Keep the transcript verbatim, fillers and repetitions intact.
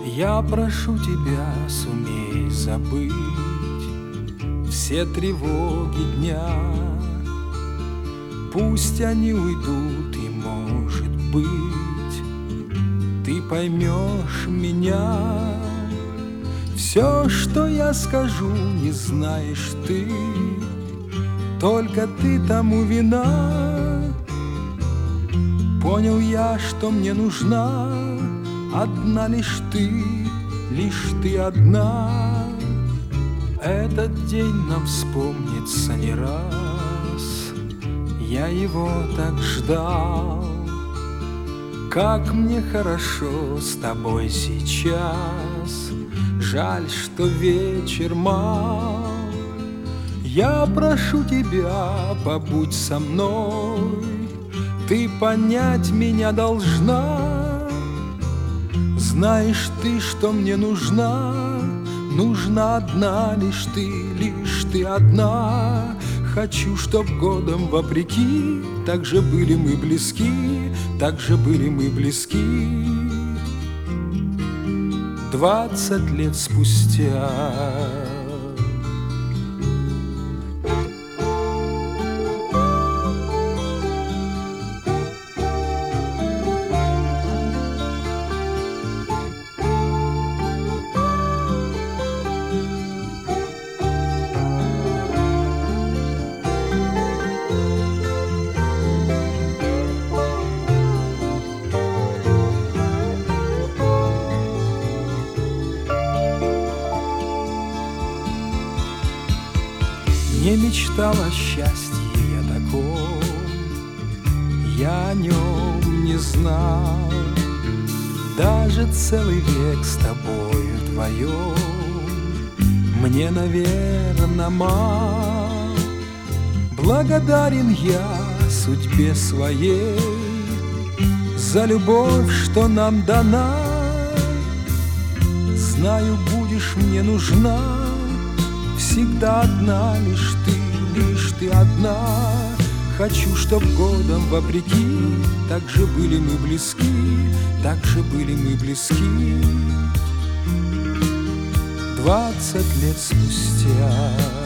Я прошу тебя, сумей забыть все тревоги дня. Пусть они уйдут, и, может быть, ты поймешь меня. Все, что я скажу, не знаешь ты, только ты тому вина. Понял я, что мне нужна одна лишь ты, лишь ты одна. Этот день нам вспомнится не раз, я его так ждал. Как мне хорошо с тобой сейчас, жаль, что вечер мал. Я прошу тебя, побудь со мной, ты понять меня должна. Знаешь ты, что мне нужна, нужна одна лишь ты, лишь ты одна. Хочу, чтоб годом вопреки так же были мы близки, так же были мы близки. Двадцать лет спустя. Не мечтал о счастье я таком, я о нем не знал. Даже целый век с тобою вдвоем мне, наверно, мал. Благодарен я судьбе своей за любовь, что нам дана. Знаю, будешь мне нужна всегда одна лишь ты, лишь ты одна. Хочу, чтоб годом вопреки так же были мы близки, так же были мы близки. Двадцать лет спустя.